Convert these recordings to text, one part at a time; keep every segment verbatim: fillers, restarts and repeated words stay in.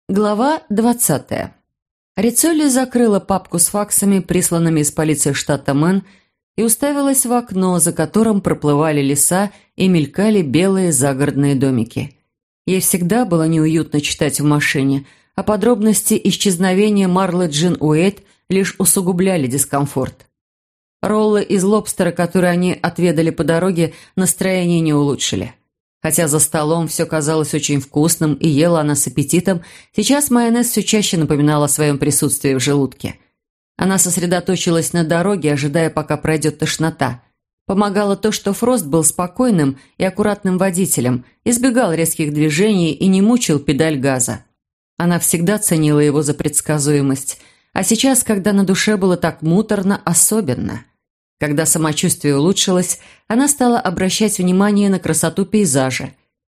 Глава двадцатая. Рицолли закрыла папку с факсами, присланными из полиции штата Мэн, и уставилась в окно, за которым проплывали леса и мелькали белые загородные домики. Ей всегда было неуютно читать в машине, а подробности исчезновения Марлы Джин Уэйт лишь усугубляли дискомфорт. Роллы из лобстера, которые они отведали по дороге, настроение не улучшили. Хотя за столом все казалось очень вкусным и ела она с аппетитом, сейчас майонез все чаще напоминал о своем присутствии в желудке. Она сосредоточилась на дороге, ожидая, пока пройдет тошнота. Помогало то, что Фрост был спокойным и аккуратным водителем, избегал резких движений и не мучил педаль газа. Она всегда ценила его за предсказуемость, а сейчас, когда на душе было так муторно, особенно. Когда самочувствие улучшилось, она стала обращать внимание на красоту пейзажа.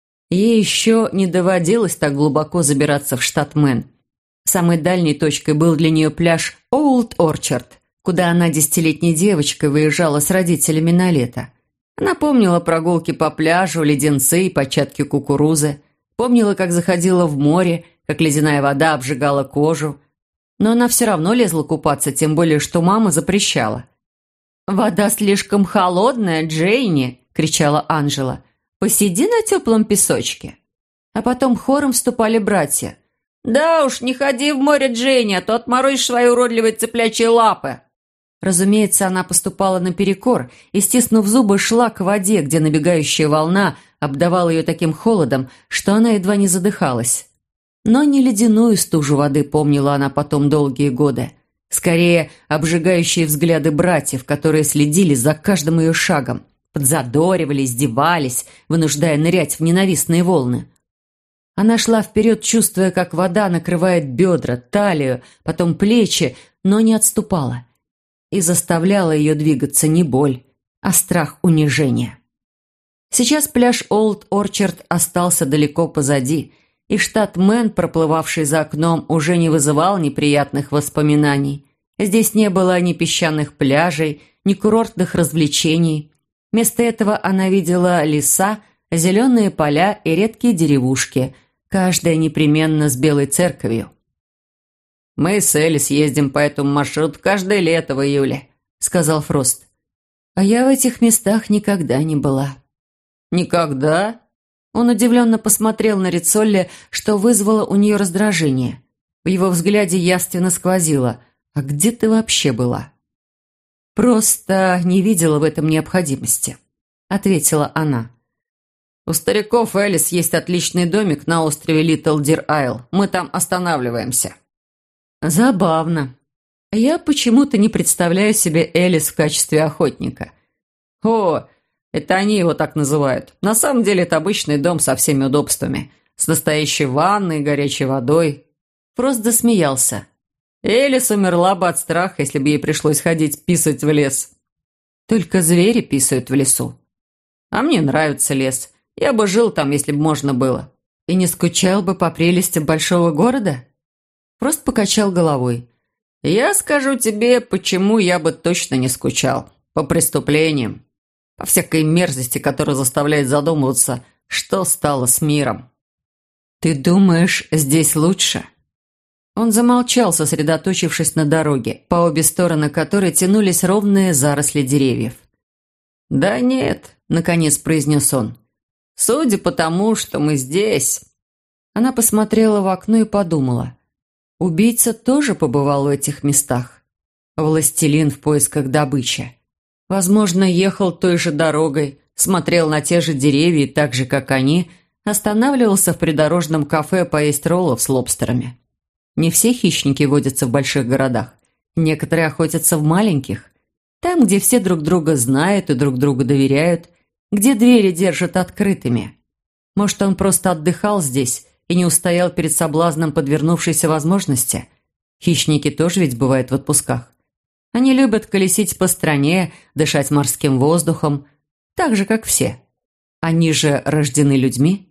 Ей еще не доводилось так глубоко забираться в штат Мэн. Самой дальней точкой был для нее пляж Олд Орчард, куда она десятилетней девочкой выезжала с родителями на лето. Она помнила прогулки по пляжу, леденцы и початки кукурузы, помнила, как заходила в море, как ледяная вода обжигала кожу. Но она все равно лезла купаться, тем более, что мама запрещала. «Вода слишком холодная, Джейни!» – кричала Анжела. «Посиди на теплом песочке!» А потом хором вступали братья. «Да уж, не ходи в море, Джейни, а то отморозишь свои уродливые цыплячьи лапы!» Разумеется, она поступала наперекор и, стиснув зубы, шла к воде, где набегающая волна обдавала ее таким холодом, что она едва не задыхалась. Но не ледяную стужу воды помнила она потом долгие годы. Скорее, обжигающие взгляды братьев, которые следили за каждым ее шагом, подзадоривали, издевались, вынуждая нырять в ненавистные волны. Она шла вперед, чувствуя, как вода накрывает бедра, талию, потом плечи, но не отступала. И заставляла ее двигаться не боль, а страх унижения. Сейчас пляж Олд Орчард остался далеко позади, и штат Мэн, проплывавший за окном, уже не вызывал неприятных воспоминаний. Здесь не было ни песчаных пляжей, ни курортных развлечений. Вместо этого она видела леса, зеленые поля и редкие деревушки, каждая непременно с белой церковью. «Мы с Элис ездим по этому маршруту каждое лето в июле», — сказал Фрост. «А я в этих местах никогда не была». «Никогда?» Он удивленно посмотрел на Рицолли, что вызвало у нее раздражение. В его взгляде явственно сквозило: «А где ты вообще была?» «Просто не видела в этом необходимости», — ответила она. «У стариков Элис есть отличный домик на острове Литл Дир Айл. Мы там останавливаемся». «Забавно. Я почему-то не представляю себе Элис в качестве охотника». «О, это они его так называют. На самом деле это обычный дом со всеми удобствами. С настоящей ванной, горячей водой». Фрост засмеялся. «Элис умерла бы от страха, если бы ей пришлось ходить писать в лес». «Только звери писают в лесу». «А мне нравится лес. Я бы жил там, если бы можно было». «И не скучал бы по прелестям большого города?» Фрост покачал головой. «Я скажу тебе, почему я бы точно не скучал. По преступлениям. По всякой мерзости, которая заставляет задумываться, что стало с миром». «Ты думаешь, здесь лучше?» Он замолчал, сосредоточившись на дороге, по обе стороны которой тянулись ровные заросли деревьев. «Да нет», — наконец произнес он. «Судя по тому, что мы здесь...» Она посмотрела в окно и подумала. Убийца тоже побывал в этих местах. Властелин в поисках добычи. Возможно, ехал той же дорогой, смотрел на те же деревья и так же, как они, останавливался в придорожном кафе поесть роллов с лобстерами. Не все хищники водятся в больших городах. Некоторые охотятся в маленьких. Там, где все друг друга знают и друг другу доверяют, где двери держат открытыми. Может, он просто отдыхал здесь и не устоял перед соблазном подвернувшейся возможности? Хищники тоже ведь бывают в отпусках. Они любят колесить по стране, дышать морским воздухом, так же, как все. Они же рождены людьми.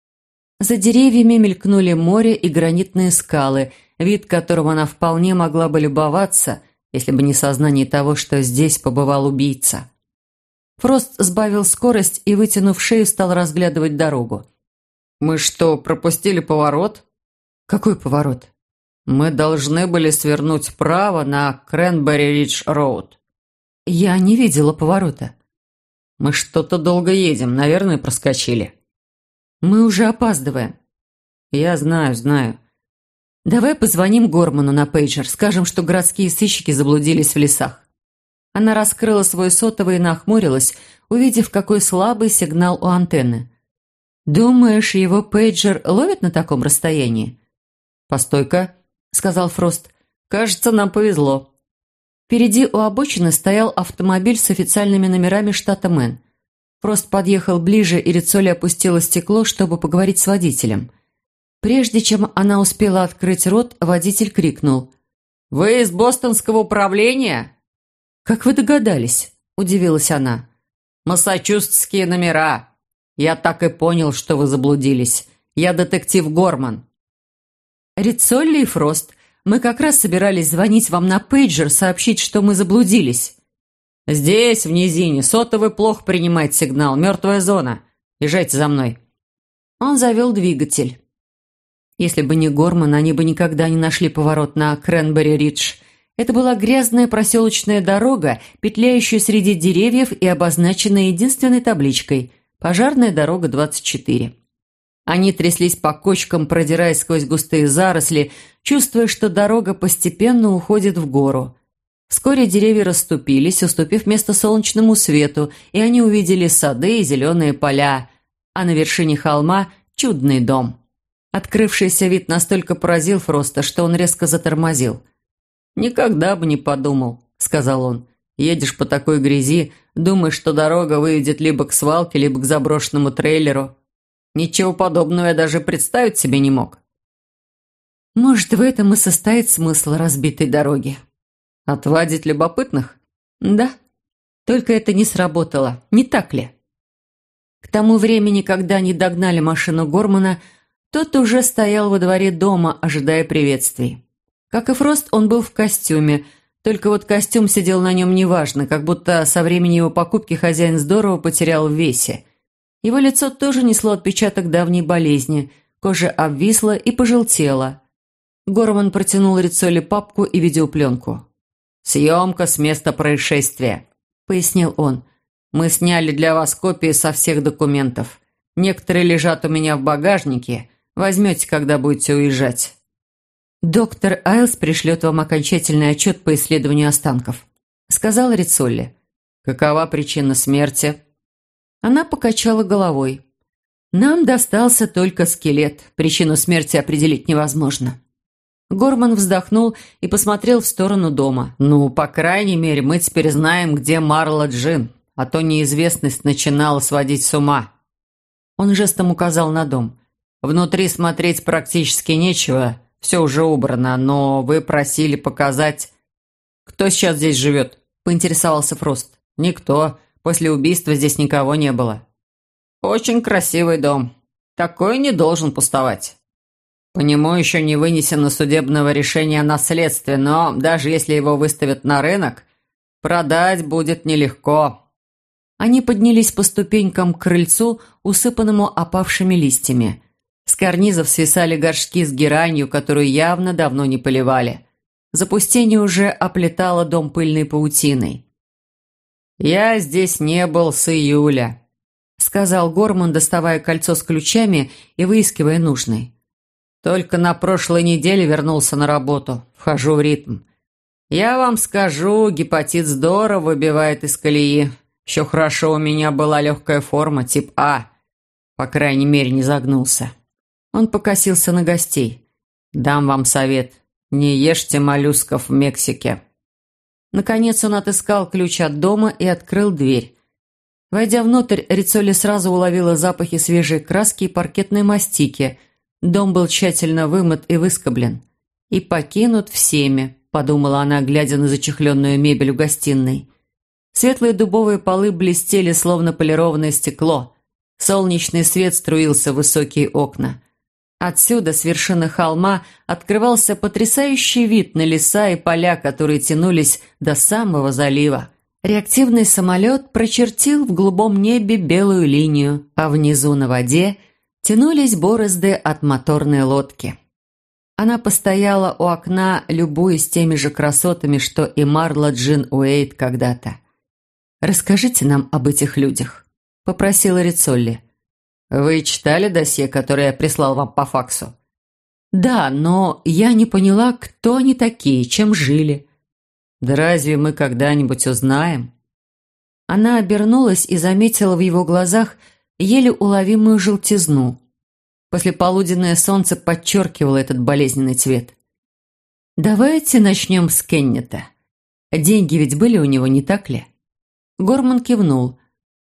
За деревьями мелькнули море и гранитные скалы, вид которым она вполне могла бы любоваться, если бы не сознание того, что здесь побывал убийца. Фрост сбавил скорость и, вытянув шею, стал разглядывать дорогу. «Мы что, пропустили поворот?» «Какой поворот?» «Мы должны были свернуть вправо на Кренбери-Ридж-Роуд». «Я не видела поворота». «Мы что-то долго едем, наверное, проскочили». «Мы уже опаздываем». «Я знаю, знаю». «Давай позвоним Горману на пейджер, скажем, что городские сыщики заблудились в лесах». Она раскрыла свой сотовый и нахмурилась, увидев, какой слабый сигнал у антенны. «Думаешь, его пейджер ловит на таком расстоянии?» «Постой-ка», — сказал Фрост. «Кажется, нам повезло». Впереди у обочины стоял автомобиль с официальными номерами штата Мэн. Фрост подъехал ближе, и Риццоли опустила стекло, чтобы поговорить с водителем. Прежде чем она успела открыть рот, водитель крикнул: «Вы из бостонского управления?» «Как вы догадались?» – удивилась она. «Массачусетские номера. Я так и понял, что вы заблудились. Я детектив Горман». «Риццоли и Фрост, мы как раз собирались звонить вам на пейджер, сообщить, что мы заблудились». «Здесь, в низине, сотовый плохо принимает сигнал. Мертвая зона. Езжайте за мной». Он завел двигатель. Если бы не Горман, они бы никогда не нашли поворот на Кренбери-Ридж. Это была грязная проселочная дорога, петляющая среди деревьев и обозначенная единственной табличкой «Пожарная дорога двадцать четыре». Они тряслись по кочкам, продираясь сквозь густые заросли, чувствуя, что дорога постепенно уходит в гору. Вскоре деревья расступились, уступив место солнечному свету, и они увидели сады и зеленые поля, а на вершине холма – чудный дом. Открывшийся вид настолько поразил Фроста, что он резко затормозил. «Никогда бы не подумал», — сказал он. «Едешь по такой грязи, думаешь, что дорога выведет либо к свалке, либо к заброшенному трейлеру. Ничего подобного я даже представить себе не мог». «Может, в этом и состоит смысл разбитой дороги?» «Отвадить любопытных?» «Да. Только это не сработало, не так ли?» К тому времени, когда они догнали машину Гормана, тот уже стоял во дворе дома, ожидая приветствий. Как и Фрост, он был в костюме, только вот костюм сидел на нем неважно, как будто со времени его покупки хозяин здорово потерял в весе. Его лицо тоже несло отпечаток давней болезни, кожа обвисла и пожелтела. Горман протянул Риццоли папку и видеопленку. «Съемка с места происшествия», — пояснил он. «Мы сняли для вас копии со всех документов. Некоторые лежат у меня в багажнике. Возьмете, когда будете уезжать». «Доктор Айлс пришлет вам окончательный отчет по исследованию останков», — сказала Риццоли. «Какова причина смерти?» Она покачала головой. «Нам достался только скелет. Причину смерти определить невозможно». Горман вздохнул и посмотрел в сторону дома. «Ну, по крайней мере, мы теперь знаем, где Марла Джин, а то неизвестность начинала сводить с ума». Он жестом указал на дом. «Внутри смотреть практически нечего. Все уже убрано, но вы просили показать...» «Кто сейчас здесь живет?» – поинтересовался Фрост. «Никто. После убийства здесь никого не было». «Очень красивый дом. Такой не должен пустовать. По нему еще не вынесено судебного решения о наследстве, но даже если его выставят на рынок, продать будет нелегко». Они поднялись по ступенькам к крыльцу, усыпанному опавшими листьями. С карнизов свисали горшки с геранью, которую явно давно не поливали. Запустение уже оплетало дом пыльной паутиной. «Я здесь не был с июля», — сказал Горман, доставая кольцо с ключами и выискивая нужный. «Только на прошлой неделе вернулся на работу. Вхожу в ритм. Я вам скажу, гепатит здорово выбивает из колеи. Еще хорошо у меня была легкая форма, тип А. По крайней мере, не загнулся». Он покосился на гостей. «Дам вам совет. Не ешьте моллюсков в Мексике». Наконец он отыскал ключ от дома и открыл дверь. Войдя внутрь, Риццоли сразу уловила запахи свежей краски и паркетной мастики. Дом был тщательно вымыт и выскоблен. «И покинут всеми», — подумала она, глядя на зачехленную мебель в гостиной. Светлые дубовые полы блестели, словно полированное стекло. Солнечный свет струился в высокие окна. Отсюда, с вершины холма, открывался потрясающий вид на леса и поля, которые тянулись до самого залива. Реактивный самолет прочертил в голубом небе белую линию, а внизу на воде тянулись борозды от моторной лодки. Она постояла у окна, любуясь теми же красотами, что и Марла Джин Уэйт когда-то. «Расскажите нам об этих людях», — попросила Рицолли. «Вы читали досье, которое я прислал вам по факсу?» «Да, но я не поняла, кто они такие, чем жили». «Да разве мы когда-нибудь узнаем?» Она обернулась и заметила в его глазах еле уловимую желтизну. Послеполуденное солнце подчеркивало этот болезненный цвет. «Давайте начнем с Кеннета. Деньги ведь были у него, не так ли?» Горман кивнул.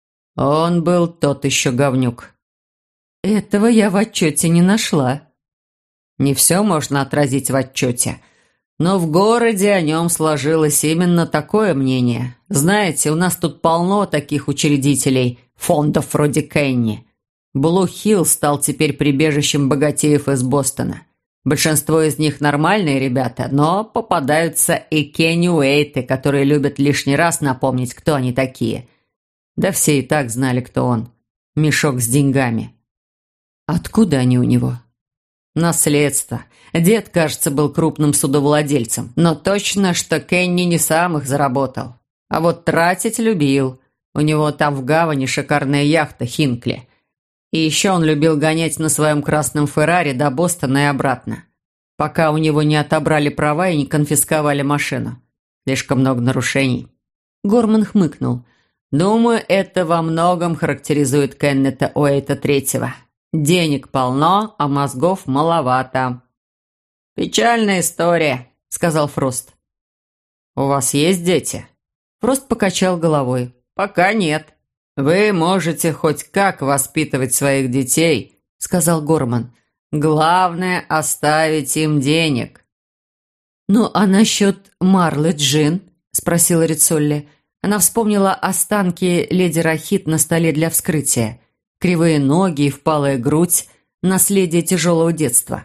«Он был тот еще говнюк». «Этого я в отчете не нашла». «Не все можно отразить в отчете. Но в городе о нем сложилось именно такое мнение. Знаете, у нас тут полно таких учредителей фондов вроде Кенни. Блу-Хилл стал теперь прибежищем богатеев из Бостона. Большинство из них нормальные ребята, но попадаются и Кенни Уэйты, которые любят лишний раз напомнить, кто они такие. Да все и так знали, кто он. Мешок с деньгами». «Откуда они у него?» «Наследство. Дед, кажется, был крупным судовладельцем, но точно, что Кенни не сам их заработал. А вот тратить любил. У него там в гавани шикарная яхта «Хинкли». И еще он любил гонять на своем красном Феррари до Бостона и обратно, пока у него не отобрали права и не конфисковали машину. Слишком много нарушений». Горман хмыкнул. «Думаю, это во многом характеризует Кеннета Уэйта Третьего. Денег полно, а мозгов маловато». «Печальная история», — сказал Фрост. «У вас есть дети?» Фрост покачал головой. «Пока нет». «Вы можете хоть как воспитывать своих детей», — сказал Горман. «Главное — оставить им денег». «Ну, а насчет Марлы Джин?» — спросила Рицолли. Она вспомнила останки леди Рахит на столе для вскрытия. Кривые ноги и впалая грудь — наследие тяжелого детства.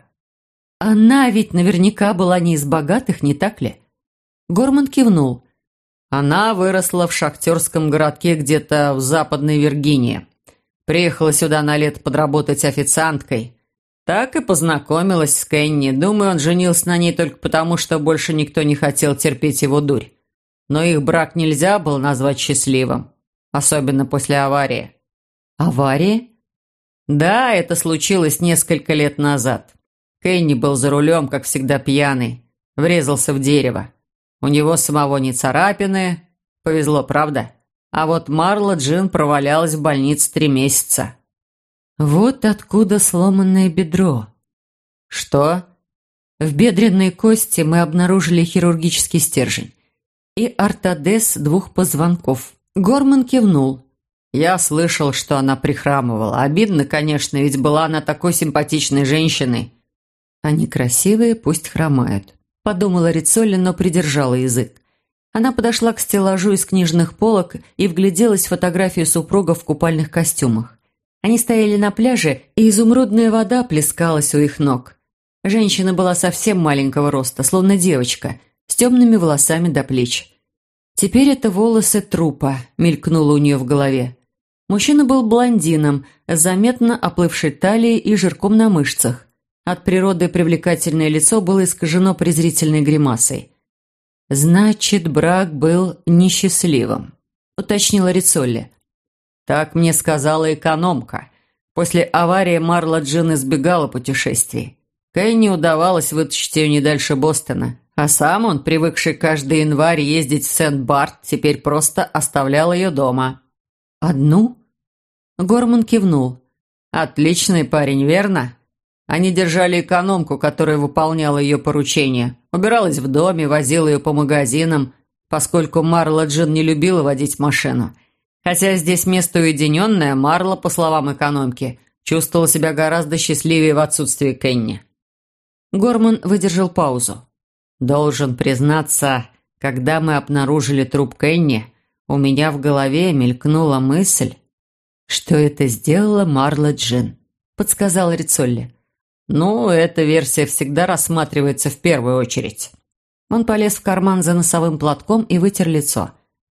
Она ведь наверняка была не из богатых, не так ли? Горман кивнул. Она выросла в шахтерском городке где-то в Западной Виргинии. Приехала сюда на лето подработать официанткой. Так и познакомилась с Кенни. Думаю, он женился на ней только потому, что больше никто не хотел терпеть его дурь. Но их брак нельзя было назвать счастливым. Особенно после аварии. Авария? Да, это случилось несколько лет назад. Кенни был за рулем, как всегда пьяный. Врезался в дерево. У него самого не царапины. Повезло, правда? А вот Марла Джин провалялась в больнице три месяца. Вот откуда сломанное бедро. Что? В бедренной кости мы обнаружили хирургический стержень и ортодез двух позвонков. Горман кивнул. Я слышал, что она прихрамывала. Обидно, конечно, ведь была она такой симпатичной женщиной. Они красивые, пусть хромают, подумала Рицолли, но придержала язык. Она подошла к стеллажу из книжных полок и вгляделась в фотографию супругов в купальных костюмах. Они стояли на пляже, и изумрудная вода плескалась у их ног. Женщина была совсем маленького роста, словно девочка, с темными волосами до плеч. «Теперь это волосы трупа», — мелькнуло у нее в голове. Мужчина был блондином, с заметно оплывшей талией и жирком на мышцах. От природы привлекательное лицо было искажено презрительной гримасой. «Значит, брак был несчастливым», — уточнила Рицолли. «Так мне сказала экономка. После аварии Марла Джин избегала путешествий. Кенни удавалось вытащить ее не дальше Бостона, а сам он, привыкший каждый январь ездить в Сент-Барт, теперь просто оставлял ее дома». «Одну?» Горман кивнул. «Отличный парень, верно?» Они держали экономку, которая выполняла ее поручения. Убиралась в доме, возила ее по магазинам, поскольку Марла Джин не любила водить машину. Хотя здесь место уединенное, Марла, по словам экономки, чувствовала себя гораздо счастливее в отсутствии Кенни. Горман выдержал паузу. «Должен признаться, когда мы обнаружили труп Кенни, у меня в голове мелькнула мысль, что это сделала Марла Джин», — подсказала Рицолли. «Ну, эта версия всегда рассматривается в первую очередь». Он полез в карман за носовым платком и вытер лицо.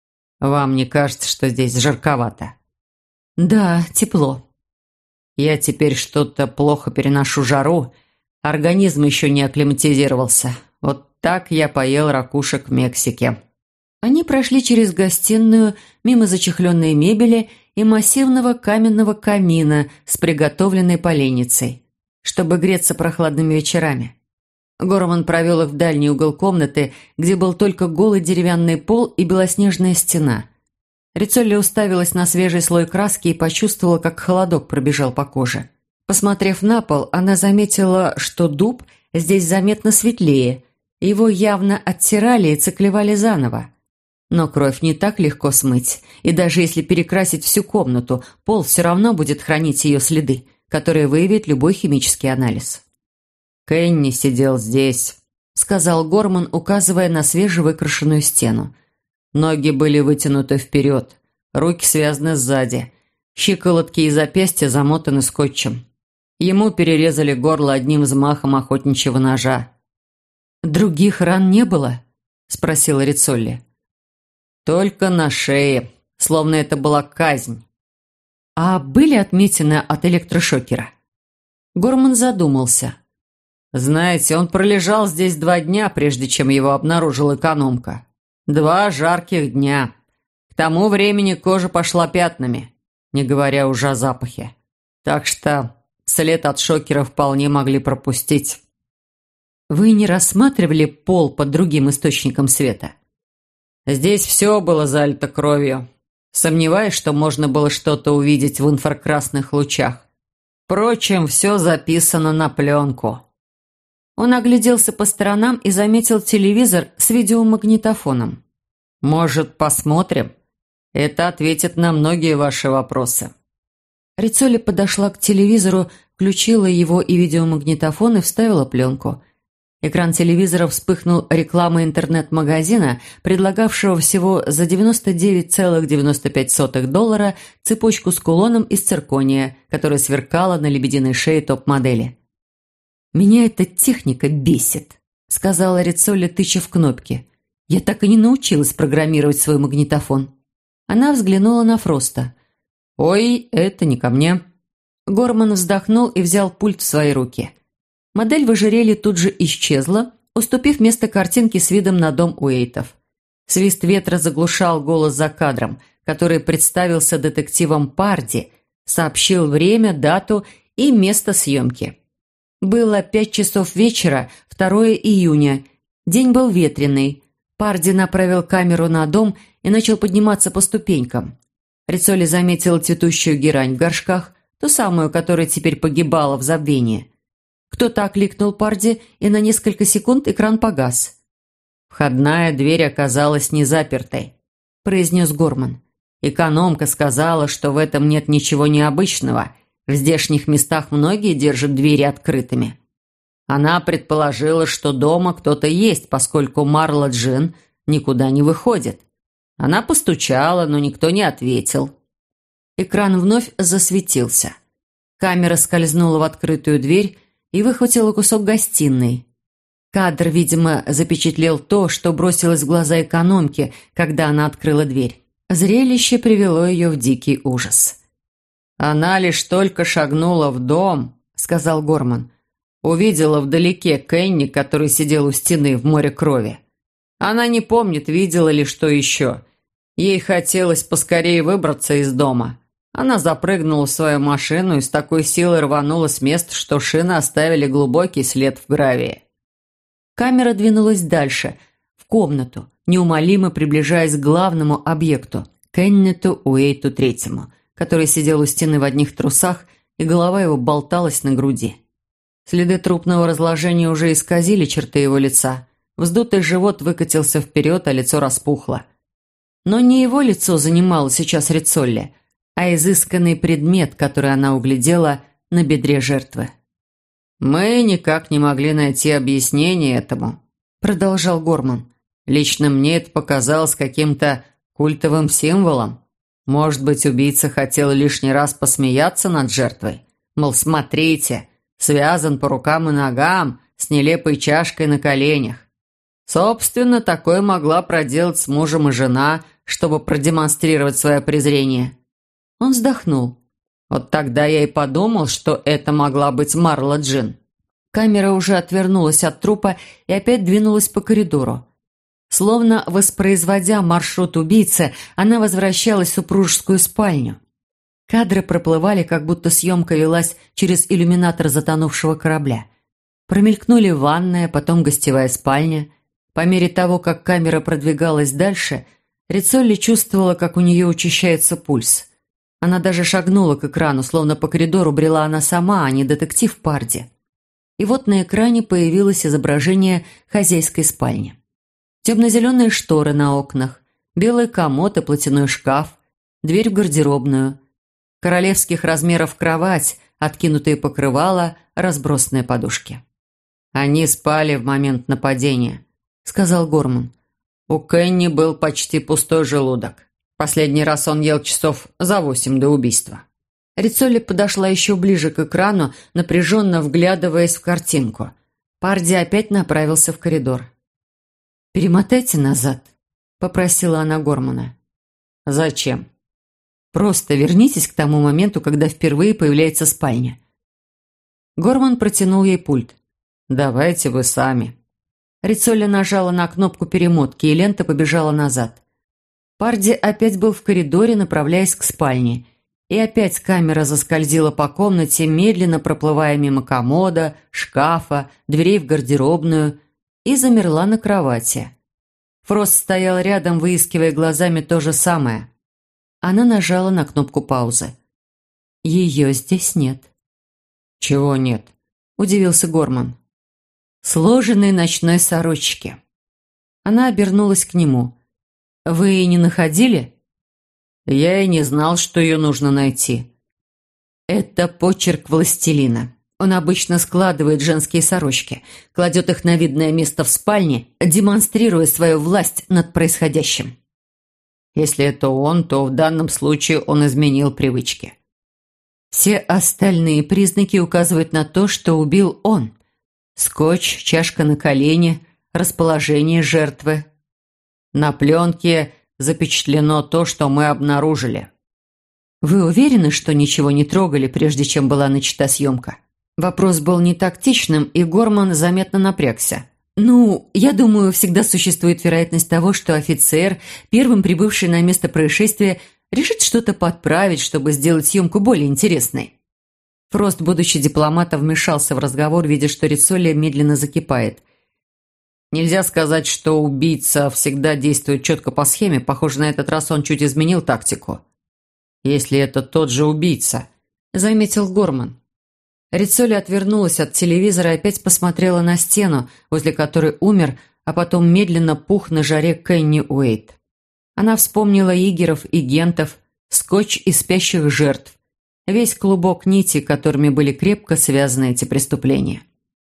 «Вам не кажется, что здесь жарковато?» «Да, тепло». «Я теперь что-то плохо переношу жару. Организм еще не акклиматизировался. Вот так я поел ракушек в Мексике». Они прошли через гостиную, мимо зачехленной мебели и массивного каменного камина с приготовленной поленницей, чтобы греться прохладными вечерами. Горман провел их в дальний угол комнаты, где был только голый деревянный пол и белоснежная стена. Риццоли уставилась на свежий слой краски и почувствовала, как холодок пробежал по коже. Посмотрев на пол, она заметила, что дуб здесь заметно светлее. Его явно оттирали и циклевали заново. Но кровь не так легко смыть, и даже если перекрасить всю комнату, пол все равно будет хранить ее следы, которые выявит любой химический анализ. «Кенни сидел здесь», — сказал Горман, указывая на свежевыкрашенную стену. Ноги были вытянуты вперед, руки связаны сзади, щиколотки и запястья замотаны скотчем. Ему перерезали горло одним взмахом охотничьего ножа. «Других ран не было?» — спросила Риццоли. «Только на шее, словно это была казнь». «А были отметины от электрошокера?» Горман задумался. «Знаете, он пролежал здесь два дня, прежде чем его обнаружила экономка. Два жарких дня. К тому времени кожа пошла пятнами, не говоря уже о запахе. Так что след от шокера вполне могли пропустить». «Вы не рассматривали пол под другим источником света?» «Здесь все было залито кровью. Сомневаюсь, что можно было что-то увидеть в инфракрасных лучах. Впрочем, все записано на пленку». Он огляделся по сторонам и заметил телевизор с видеомагнитофоном. «Может, посмотрим? Это ответит на многие ваши вопросы». Риццоли подошла к телевизору, включила его и видеомагнитофон и вставила пленку. Экран телевизора вспыхнул рекламой интернет-магазина, предлагавшего всего за девяносто девять целых девяносто пять сотых доллара цепочку с кулоном из циркония, которая сверкала на лебединой шее топ-модели. «Меня эта техника бесит», — сказала Риццоли, тыча в кнопки. «Я так и не научилась программировать свой магнитофон». Она взглянула на Фроста. «Ой, это не ко мне». Горман вздохнул и взял пульт в свои руки. Модель в ожерелье тут же исчезла, уступив место картинке с видом на дом Уэйтов. Свист ветра заглушал голос за кадром, который представился детективом Парди, сообщил время, дату и место съемки. Было пять часов вечера, второго июня. День был ветреный. Парди направил камеру на дом и начал подниматься по ступенькам. Риццоли заметила цветущую герань в горшках, ту самую, которая теперь погибала в забвении. Кто-то окликнул Парди, и на несколько секунд экран погас. «Входная дверь оказалась незапертой», – произнес Горман. «Экономка сказала, что в этом нет ничего необычного. В здешних местах многие держат двери открытыми. Она предположила, что дома кто-то есть, поскольку Марла Джин никуда не выходит. Она постучала, но никто не ответил». Экран вновь засветился. Камера скользнула в открытую дверь и выхватила кусок гостиной. Кадр, видимо, запечатлел то, что бросилось в глаза экономки, когда она открыла дверь. Зрелище привело ее в дикий ужас. «Она лишь только шагнула в дом», — сказал Горман. «Увидела вдалеке Кенни, который сидел у стены в море крови. Она не помнит, видела ли что еще. Ей хотелось поскорее выбраться из дома. Она запрыгнула в свою машину и с такой силой рванула с места, что шины оставили глубокий след в гравии». Камера двинулась дальше, в комнату, неумолимо приближаясь к главному объекту – Кеннету Уэйту Третьему, который сидел у стены в одних трусах, и голова его болталась на груди. Следы трупного разложения уже исказили черты его лица. Вздутый живот выкатился вперед, а лицо распухло. Но не его лицо занимало сейчас Риццоли, а изысканный предмет, который она углядела на бедре жертвы. «Мы никак не могли найти объяснение этому», — продолжал Горман. «Лично мне это показалось каким-то культовым символом. Может быть, убийца хотел лишний раз посмеяться над жертвой? Мол, смотрите, связан по рукам и ногам, с нелепой чашкой на коленях. Собственно, такое могла проделать с мужем и жена, чтобы продемонстрировать свое презрение». Он вздохнул. «Вот тогда я и подумал, что это могла быть Марла Джин». Камера уже отвернулась от трупа и опять двинулась по коридору. Словно воспроизводя маршрут убийцы, она возвращалась в супружескую спальню. Кадры проплывали, как будто съемка велась через иллюминатор затонувшего корабля. Промелькнули ванная, потом гостевая спальня. По мере того, как камера продвигалась дальше, Риццоли чувствовала, как у нее учащается пульс. Она даже шагнула к экрану, словно по коридору брела она сама, а не детектив Парди. И вот на экране появилось изображение хозяйской спальни. Темно-зеленые шторы на окнах, белый комод и платяной шкаф, дверь в гардеробную, королевских размеров кровать, откинутые покрывала, разбросанные подушки. «Они спали в момент нападения», — сказал Горман. «У Кенни был почти пустой желудок. Последний раз он ел часов за восемь до убийства». Риццоли подошла еще ближе к экрану, напряженно вглядываясь в картинку. Парди опять направился в коридор. «Перемотайте назад», — попросила она Гормана. «Зачем?» «Просто вернитесь к тому моменту, когда впервые появляется спальня». Горман протянул ей пульт. «Давайте вы сами». Риццоли нажала на кнопку перемотки, и лента побежала назад. Парди опять был в коридоре, направляясь к спальне. И опять камера заскользила по комнате, медленно проплывая мимо комода, шкафа, дверей в гардеробную, и замерла на кровати. Фрост стоял рядом, выискивая глазами то же самое. Она нажала на кнопку паузы. «Ее здесь нет». «Чего нет?» – удивился Горман. «Сложенной ночной сорочки». Она обернулась к нему. «Вы не находили?» «Я и не знал, что ее нужно найти». «Это почерк властелина. Он обычно складывает женские сорочки, кладет их на видное место в спальне, демонстрируя свою власть над происходящим». «Если это он, то в данном случае он изменил привычки». «Все остальные признаки указывают на то, что убил он. Скотч, чашка на колени, расположение жертвы. На пленке запечатлено то, что мы обнаружили». «Вы уверены, что ничего не трогали, прежде чем была начата съемка?» Вопрос был не тактичным, и Горман заметно напрягся. «Ну, я думаю, всегда существует вероятность того, что офицер, первым прибывший на место происшествия, решит что-то подправить, чтобы сделать съемку более интересной». Фрост, будучи дипломатом, вмешался в разговор, видя, что Риццоли медленно закипает. «Нельзя сказать, что убийца всегда действует четко по схеме. Похоже, на этот раз он чуть изменил тактику». «Если это тот же убийца», — заметил Горман. Риццоли отвернулась от телевизора и опять посмотрела на стену, возле которой умер, а потом медленно пух на жаре Кенни Уэйт. Она вспомнила игеров и гентов, скотч и спящих жертв, весь клубок нитей, которыми были крепко связаны эти преступления.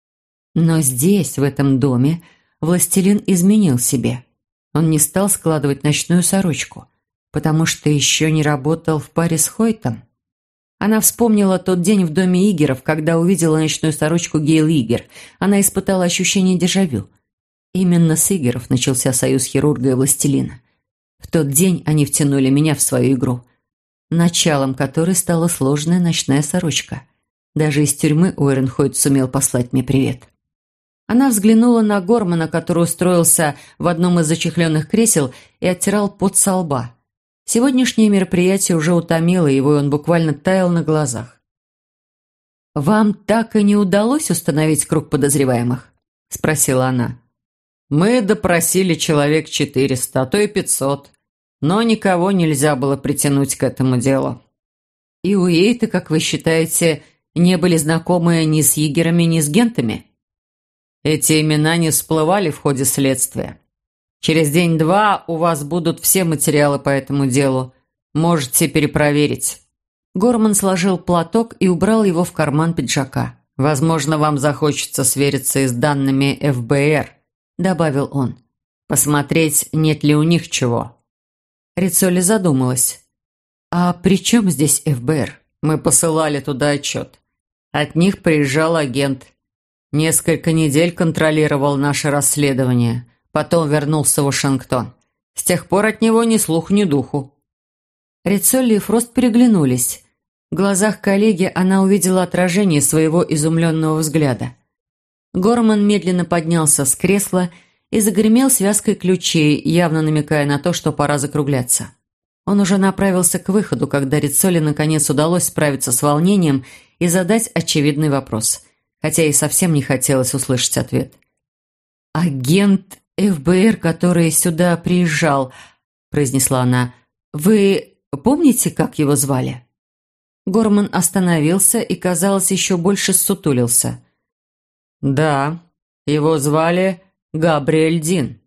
Но здесь, в этом доме, властелин изменил себе. Он не стал складывать ночную сорочку, потому что еще не работал в паре с Хойтом. Она вспомнила тот день в доме Игеров, когда увидела ночную сорочку Гейл Игер. Она испытала ощущение дежавю. Именно с Игеров начался союз хирурга и властелина. В тот день они втянули меня в свою игру, началом которой стала сложная ночная сорочка. Даже из тюрьмы Уоррен Хойт сумел послать мне привет. Она взглянула на Гормана, который устроился в одном из зачехленных кресел и оттирал пот со лба. Сегодняшнее мероприятие уже утомило его, и он буквально таял на глазах. «Вам так и не удалось установить круг подозреваемых?» – спросила она. «Мы допросили человек четыреста, а то и пятьсот, но никого нельзя было притянуть к этому делу». «И Уэйты, как вы считаете, не были знакомы ни с Игерами, ни с Гентами?» «Эти имена не всплывали в ходе следствия. Через день-два у вас будут все материалы по этому делу. Можете перепроверить». Горман сложил платок и убрал его в карман пиджака. «Возможно, вам захочется свериться с данными эф бэ эр», — добавил он. «Посмотреть, нет ли у них чего». Риццоли задумалась. «А при чем здесь эф бэ эр?» «Мы посылали туда отчет. От них приезжал агент. Несколько недель контролировал наше расследование. Потом вернулся в Вашингтон. С тех пор от него ни слух, ни духу». Риццоли и Фрост переглянулись. В глазах коллеги она увидела отражение своего изумленного взгляда. Горман медленно поднялся с кресла и загремел связкой ключей, явно намекая на то, что пора закругляться. Он уже направился к выходу, когда Риццоли наконец удалось справиться с волнением и задать очевидный вопрос, хотя и совсем не хотелось услышать ответ. «Агент эф бэ эр, который сюда приезжал», – произнесла она, – «вы помните, как его звали?» Горман остановился и, казалось, еще больше ссутулился. «Да, его звали Габриэль Дин».